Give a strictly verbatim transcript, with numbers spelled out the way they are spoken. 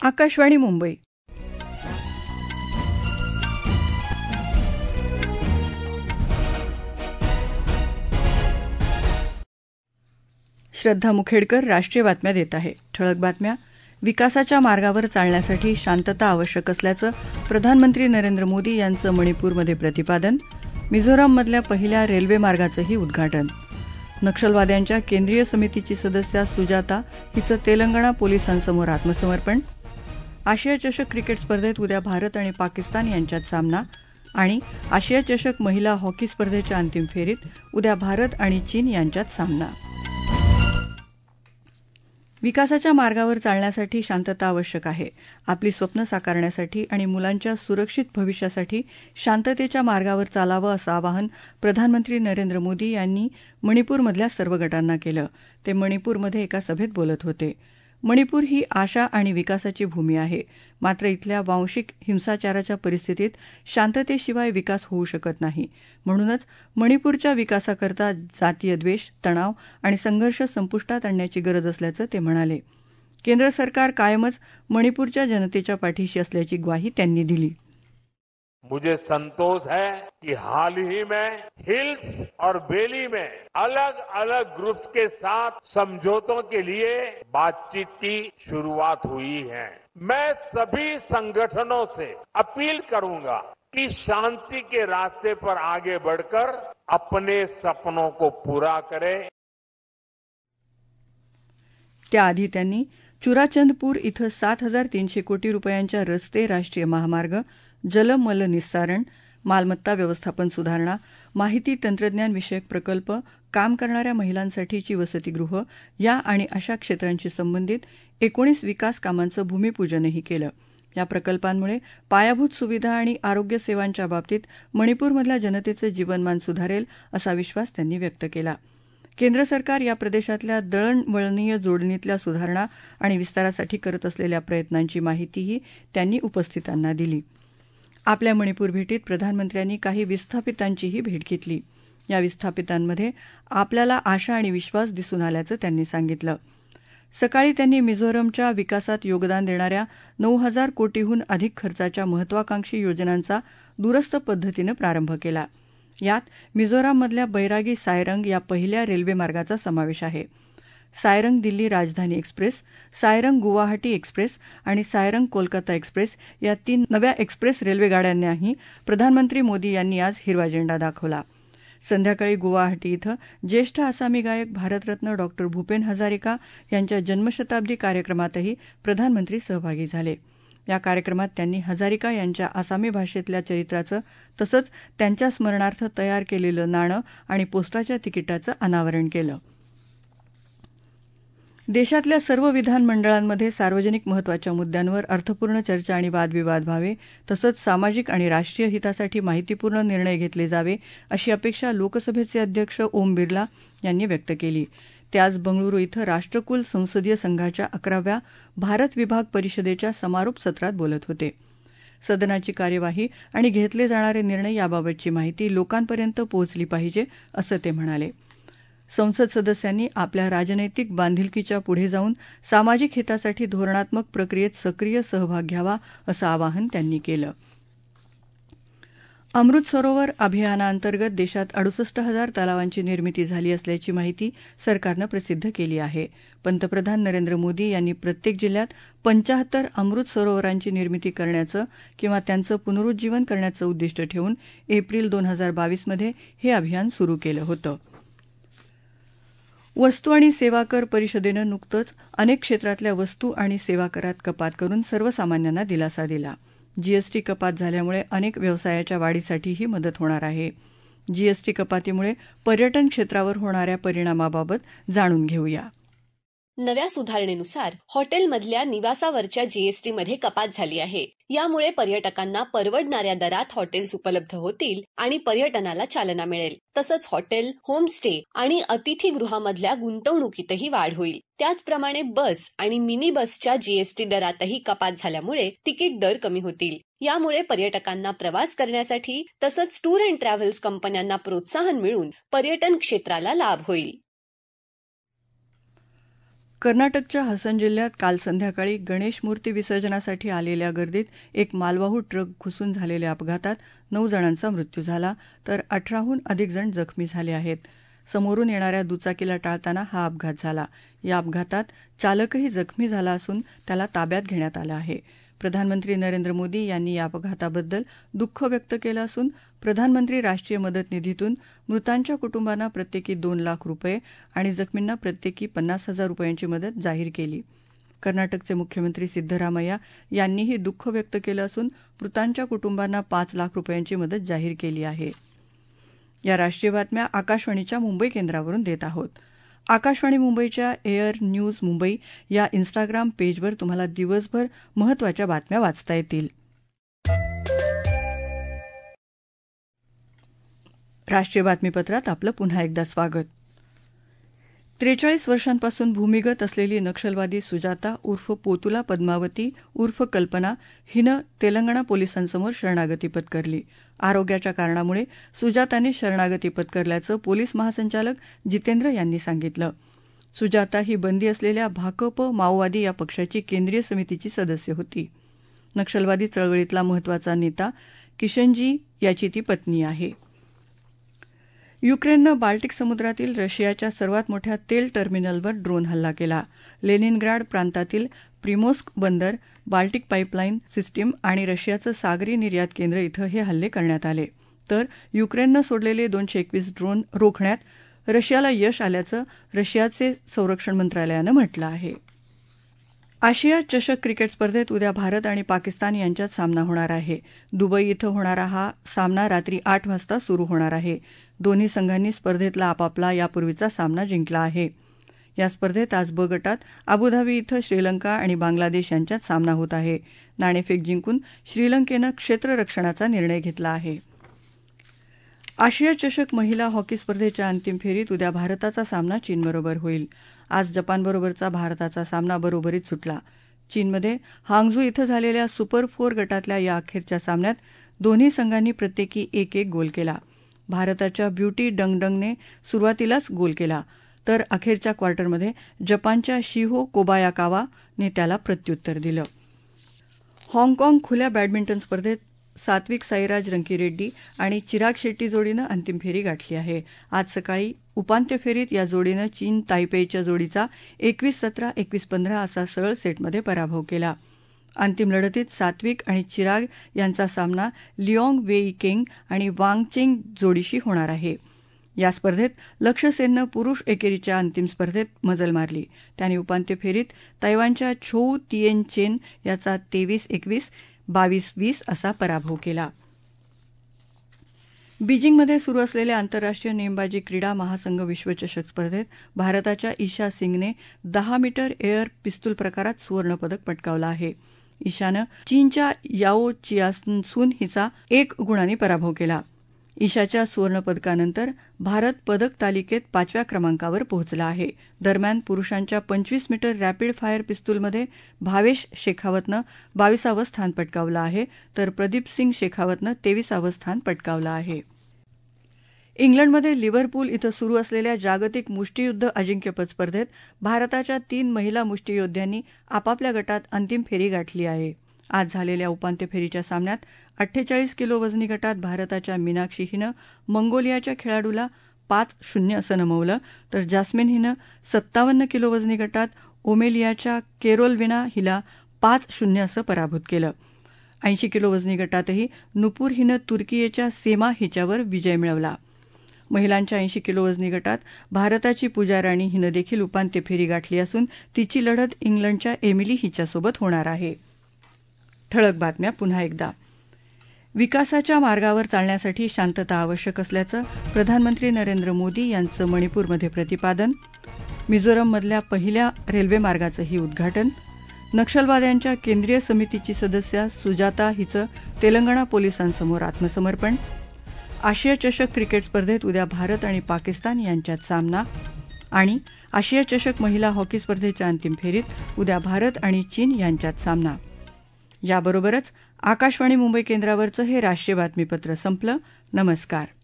आकाशवाणी मुंबई. श्रद्धा मुखेडकर राष्ट्रीय बातम्या देत आहे. ठळक बातम्या. विकासाच्या मार्गावर चालण्यासाठी शांतता आवश्यक असल्याचं प्रधानमंत्री नरेंद्र मोदी यांचं मणिपूरमध्ये प्रतिपादन. मिझोराममधल्या पहिल्या रेल्वे मार्गाचंही उद्घाटन. नक्षलवाद्यांच्या केंद्रीय समितीची सदस्या सुजाता हिचं तेलंगणा पोलिसांसमोर आत्मसमर्पण. आशिया चषक क्रिकेट स्पर्धेत उद्या भारत आणि पाकिस्तान यांच्यात सामना. आणि आशिया चषक महिला हॉकी स्पर्धेच्या अंतिम फेरीत उद्या भारत आणि चीन यांच्यात सामना. विकासाच्या मार्गावर चालण्यासाठी शांतता आवश्यक आहे. आपली स्वप्न साकारण्यासाठी आणि मुलांच्या सुरक्षित भविष्यासाठी शांततेच्या मार्गावर चालावं असं आवाहन प्रधानमंत्री नरेंद्र मोदी यांनी मणिपूरमधल्या सर्व गटांना केलं. ते मणिपूरमध्ये एका सभेत बोलत होते. मणिपूर ही आशा आणि विकासाची भूमी आहे. मात्र इथल्या वांशिक हिंसाचाराच्या परिस्थितीत शांततेशिवाय विकास होऊ शकत नाही. म्हणूनच मणिपूरच्या विकासाकरता जातीय द्वेष, तणाव आणि संघर्ष संपुष्टात आणण्याची गरज असल्याचं ते म्हणाले. केंद्र सरकार कायमच मणिपूरच्या जनतेच्या पाठीशी असल्याची ग्वाही त्यांनी दिली. मुझे संतोष है कि हाल ही में हिल्स और वैली में अलग अलग ग्रुप्स के साथ समझौतों के लिए बातचीत की शुरुआत हुई है. मैं सभी संगठनों से अपील करूंगा कि शांति के रास्ते पर आगे बढ़कर अपने सपनों को पूरा करें. त्याआधी त्यांनी चुराचंदपूर इथं सात हजार तीनशे कोटी रुपयांच्या रस्ते, राष्ट्रीय महामार्ग, जल मल निस्सारण, मालमत्ता व्यवस्थापन सुधारणा, माहिती तंत्रज्ञान विषयक प्रकल्प, काम करणाऱ्या महिलांसाठीची वसतिगृह या आणि अशा क्षेत्रांशी संबंधित एकोणीस विकास कामांचं भूमिपूजनही केलं. या प्रकल्पांमुळे पायाभूत सुविधा आणि आरोग्य सेवांच्या बाबतीत मणिपूरमधल्या जनतेचं जीवनमान सुधारेल असा विश्वास त्यांनी व्यक्त केला. केंद्र सरकार या प्रदेशातल्या दळणवळणीय जोडणीतल्या सुधारणा आणि विस्तारासाठी करत असलेल्या प्रयत्नांची माहितीही त्यांनी उपस्थितांना दिली. आपल्या मणिपूर भेटीत प्रधानमंत्र्यांनी काही विस्थापितांचीही भेट घेतली. या विस्थापितांमध्ये आपल्याला आशा आणि विश्वास दिसून आल्याचं त्यांनी सांगितलं. सकाळी त्यांनी मिझोरमच्या विकासात योगदान देणाऱ्या नऊ हजार कोटीहून अधिक खर्चाच्या महत्वाकांक्षी योजनांचा दूरस्थ पद्धतीनं प्रारंभ केला. यात मिझोराममधल्या बैरागी सायरंग या पहिल्या रेल्वे मार्गाचा समावेश आहे. सायरंग दिल्ली राजधानी एक्सप्रेस, सायरंग गुवाहाटी एक्सप्रेस आणि सायरंग कोलकाता एक्सप्रेस या तीन नव्या एक्सप्रेस रेल्वेगाड्यांनाही प्रधानमंत्री मोदी यांनी आज हिरवा झेंडा दाखवला. संध्याकाळी गुवाहाटी इथं ज्येष्ठ आसामी गायक भारतरत्न डॉ भूपेन हजारिका यांच्या जन्मशताब्दी कार्यक्रमातही प्रधानमंत्री सहभागी झाले. या कार्यक्रमात त्यांनी हजारिका यांच्या आसामी भाषेतल्या चरित्राचं तसंच त्यांच्या स्मरणार्थ तयार केलेलं नाणं आणि पोस्टाच्या तिकिटाचं अनावरण केलं. देशातल्या सर्व विधानमंडळांमध्ये सार्वजनिक महत्वाच्या मुद्द्यांवर अर्थपूर्ण चर्चा आणि वादविवाद व्हावे तसंच सामाजिक आणि राष्ट्रीय हितासाठी माहितीपूर्ण निर्णय घेतले जावे अशी अपेक्षा लोकसभेचे अध्यक्ष ओम बिर्ला यांनी व्यक्त केली. ते आज बंगळुरू इथं राष्ट्रकुल संसदीय संघाच्या अकराव्या भारत विभाग परिषदेच्या समारोप सत्रात बोलत होते. सदनाची कार्यवाही आणि घेतले जाणारे निर्णय याबाबतची माहिती लोकांपर्यंत पोहोचली पाहिजे असं ते म्हणाले. संसद सदस्यांनी आपल्या राजनैतिक बांधिलकीच्या पुढे जाऊन सामाजिक हितासाठी धोरणात्मक प्रक्रियेत सक्रिय सहभाग घ्यावा असं आवाहन त्यांनी केलं. अमृत सरोवर अभियानाअंतर्गत देशात अडुसष्ट हजार तलावांची निर्मिती झाली असल्याची माहिती सरकारनं प्रसिद्ध केली आहे. पंतप्रधान नरेंद्र मोदी यांनी प्रत्येक जिल्ह्यात पंचाहत्तर अमृत सरोवरांची निर्मिती करण्याचं किंवा त्यांचं पुनरुज्जीवन करण्याचं उद्दिष्ट ठेवून एप्रिल दोन हजार बावीसमध्ये हे अभियान सुरू केलं होतं. वस्तू आणि सेवा कर परिषदेनं नुकतंच अनेक क्षेत्रातल्या वस्तू आणि सेवा करात कपात करून सर्वसामान्यांना दिलासा दिला. जीएसटी कपात झाल्यामुळे अनेक व्यवसायाच्या वाढीसाठीही मदत होणार आहे. जीएसटी कपातीमुळे पर्यटन क्षेत्रावर होणाऱ्या परिणामाबाबत जाणून घेऊया. नव्या सुधारणेनुसार हॉटेलमधल्या निवासावरच्या जीएसटीमध्ये कपात झाली आहे. यामुळे पर्यटकांना परवडणाऱ्या दरात हॉटेल्स उपलब्ध होतील आणि पर्यटनाला चालना मिळेल. तसंच हॉटेल, होमस्टे आणि अतिथीगृहामधल्या गुंतवणुकीतही वाढ होईल. त्याचप्रमाणे बस आणि मिनी बसच्या जीएसटी दरातही कपात झाल्यामुळे तिकीट दर कमी होतील. यामुळे पर्यटकांना प्रवास करण्यासाठी तसंच टूर अँड ट्रॅव्हल्स कंपन्यांना प्रोत्साहन मिळून पर्यटन क्षेत्राला लाभ होईल. कर्नाटकच्या हसन जिल्ह्यात काल संध्याकाळी गणेश मूर्ती विसर्जनासाठी आलेल्या गर्दीत एक मालवाहू ट्रक घुसून झालेल्या अपघातात नऊ जणांचा मृत्यू झाला तर अठराहून अधिक जण जखमी झाले आहेत. समोरून येणाऱ्या दुचाकीला टाळताना हा अपघात झाला. या अपघातात चालकही जखमी झाला असून त्याला ताब्यात घेण्यात आलं आहे. प्रधानमंत्री नरेंद्र मोदी यांनी या अपघाताबद्दल दुःख व्यक्त केलं असून प्रधानमंत्री राष्ट्रीय मदत निधीतून मृतांच्या कुटुंबांना प्रत्येकी दोन लाख रुपये आणि जखमींना प्रत्येकी पन्नास हजार रुपयांची मदत जाहीर केली. कर्नाटकचे मुख्यमंत्री सिद्धरामय्या यांनीही दुःख व्यक्त केलं असून मृतांच्या कुटुंबांना पाच लाख रुपयांची मदत जाहीर केली आहे. या राष्ट्रीय बातम्या आकाशवाणीच्या मुंबई केंद्रावरून देत आहोत. आकाशवाणी मुंबईच्या एअर न्यूज मुंबई या इन्स्टाग्राम पेजवर तुम्हाला दिवसभर महत्त्वाच्या बातम्या वाचता येतील. राष्ट्रीय बातमीपत्रात आपलं पुन्हा एकदा स्वागत. त्रेचाळीस वर्षांपासून भूमिगत असलेली नक्षलवादी सुजाता उर्फ पोतुला पद्मावती उर्फ कल्पना हिनं तेलंगणा पोलिसांसमोर शरणागती पत्करली. आरोग्याच्या कारणामुळे सुजाताने शरणागती पत्करल्याचं पोलीस महासंचालक जितेंद्र यांनी सांगितलं. सुजाता ही बंदी असलेल्या भाकप माओवादी या पक्षाची केंद्रीय समितीची सदस्य होती. नक्षलवादी चळवळीतला महत्त्वाचा नेता किशनजी याची ती पत्नी आहे. युक्रेननं बाल्टिक समुद्रातील रशियाच्या सर्वात मोठ्या तेल टर्मिनलवर ड्रोन हल्ला केला. लेनिनग्राड प्रांतातील प्रिमोस्क बंदर, बाल्टिक पाईपलाईन सिस्टीम आणि रशियाचं सागरी निर्यात केंद्र इथं हे हल्ले करण्यात आले. तर युक्रेननं सोडलेले दोनशे एकवीस ड्रोन रोखण्यात रशियाला यश आल्याचं रशियाचे संरक्षण मंत्रालयानं म्हटलं आहे. आशिया चषक क्रिकेट स्पर्धेत उद्या भारत आणि पाकिस्तान यांच्यात सामना होणार आहे. दुबई इथं होणारा हा सामना रात्री आठ वाजता सुरू होणार आहे. दोन्ही संघांनी स्पर्धेतला आपापला यापूर्वीचा सामना जिंकला आहे. या स्पर्धेत आज ब गटात अबुधाबी इथं श्रीलंका आणि बांगलादेश यांच्यात सामना होत आहे. नाणेफेक जिंकून श्रीलंकेनं क्षेत्ररक्षणाचा निर्णय घेतला आहे. आशिया चषक महिला हॉकी स्पर्धेच्या अंतिम फेरीत उद्या भारताचा सामना चीनबरोबर होईल. आज जपानबरोबरचा भारताचा सामना बरोबरीत सुटला. चीनमध्ये हांगझू इथं झालेल्या सुपर फोर गटातल्या या अखेरच्या सामन्यात दोन्ही संघांनी प्रत्येकी एक एक गोल केला. भारताच्या ब्युटी डंगडंगने सुरुवातीलाच गोल केला तर अखेरच्या क्वार्टरमध्ये जपानच्या शिहो कोबायाकावाने त्याला प्रत्युत्तर दिलं. हाँगकाँग खुल्या बॅडमिंटन स्पर्धेत सात्विक साईराज रंकीरेड्डी आणि चिराग शेट्टी जोडीनं अंतिम फेरी गाठली आहे. आज सकाळी उपांत्य फेरीत या जोडीनं चीन तायपेईच्या जोडीचा एकवीस सतरा एकवीस पंधरा असा सरळ सेटमध्ये पराभव केला. अंतिम लढतीत सात्विक आणि चिराग यांचा सामना लिऑंग वेई केंग आणि वांग चेंग जोडीशी होणार आहे. या स्पर्धेत लक्ष्य सेननं पुरुष एकेरीच्या अंतिम स्पर्धेत मजल मारली. त्याने उपांत्य फेरीत तैवानच्या छोऊ तिएन चेन याचा तेवीस एकवीस बावीस वीस असा पराभव केला. बीजिंगमध्ये सुरू असलेल्या आंतरराष्ट्रीय नेमबाजी क्रीडा महासंघ विश्वचषक स्पर्धेत भारताच्या ईशा सिंगने दहा मीटर एअर पिस्तूल प्रकारात सुवर्णपदक पटकावलं आहे. ईशानं चीनच्या याओ चियासुन हिचा एक गुणांनी पराभव केला. ईशाच्या सुवर्णपदकानंतर भारत पदक तालिकेत पाचव्या क्रमांकावर पोहोचला आहे. दरम्यान पुरुषांच्या पंचवीस मीटर रॅपिड फायर पिस्तूलमध्ये भावेश शेखावतनं बावीसावं स्थान पटकावलं आहे तर प्रदीप सिंग शेखावतनं तेविसावं स्थान पटकावलं आहे. इंग्लंडमध्ये लिव्हरपूल इथं सुरू असलेल्या जागतिक मुष्टियुद्ध अजिंक्यपद स्पर्धेत भारताच्या तीन महिला मुष्टियोद्ध्यांनी आपापल्या गटात अंतिम फेरी गाठली आहे. आज झालेल्या उपांत्य फेरीच्या सामन्यात अठ्ठेचाळीस किलो वजनी गटात भारताच्या मीनाक्षी हिनं मंगोलियाच्या खेळाडूला पाच शून्य असं नमवलं तर जास्मिन हिनं सत्तावन्न किलो वजनी गटात ओमेलियाच्या केरोलविना हिला पाच शून्य असं पराभूत केलं. ऐंशी किलो वजनी गटातही नुपूर हिनं तुर्कीयेच्या सेमा हिच्यावर विजय मिळवला. महिलांच्या ऐंशी किलो वजनी गटात भारताची पूजा राणी हिनं देखील उपांत्य फेरी गाठली असून तिची लढत इंग्लंडच्या एमिली हिच्यासोबत होणार आहे. ठळक बातम्या पुन्हा एकदा. विकासाच्या मार्गावर चालण्यासाठी शांतता आवश्यक असल्याचं प्रधानमंत्री नरेंद्र मोदी यांचं मणिपूरमध्ये प्रतिपादन. मिझोरममधल्या पहिल्या रेल्वेमार्गाचंही उद्घाटन. नक्षलवाद्यांच्या केंद्रीय समितीची सदस्य सुजाता हिचं तेलंगणा पोलिसांसमोर आत्मसमर्पण. आशिया चषक क्रिकेट स्पर्धेत उद्या भारत आणि पाकिस्तान यांच्यात सामना. आणि आशिया चषक महिला हॉकी स्पर्धेच्या अंतिम फेरीत उद्या भारत आणि चीन यांच्यात सामना. याबरोबरच आकाशवाणी मुंबई केंद्रावरचं हे राष्ट्रीय बातमीपत्र संपलं. नमस्कार.